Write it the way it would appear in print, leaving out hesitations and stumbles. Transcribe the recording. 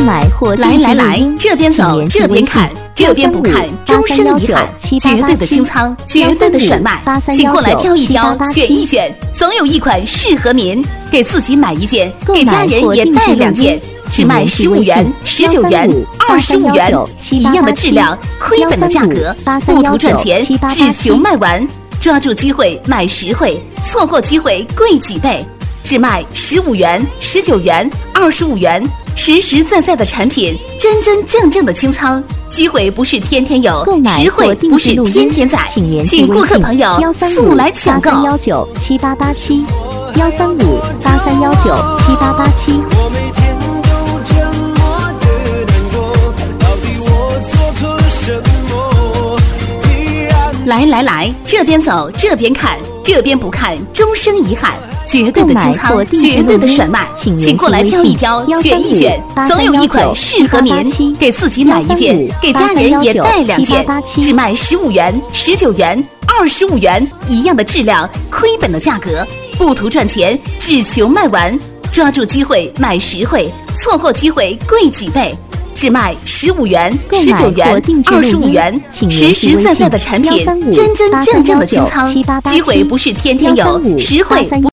买或来，这边走，这边看，这边不看，终生遗憾。绝对的清仓，绝对的甩卖，请过来挑一挑，选一选，总有一款适合您。给自己买一件，给家人也带2件，只卖15元、19元、25元，一样的质量，亏本的价格，不图赚钱，只求卖完。抓住机会买实惠，错过机会贵几倍。只卖15元、19元、25元，实实在在的产品，真真正正的清仓。机会不是天天有，实惠不是天天在，请顾客朋友速来抢购。 13583197887 13583197887。 来，这边走，这边看，这边不看，终生遗憾。绝对的清仓，绝对的甩卖，请过来挑一挑，选一选，总有一款适合您。给自己买一件，给家人也带2件，只卖15元、19元、25元，一样的质量，亏本的价格，不图赚钱，只求卖完。抓住机会买实惠，错过机会贵几倍。只卖15元、19元、25元，实实在在的产品，真真正正的清仓。机会不是天天有，实惠不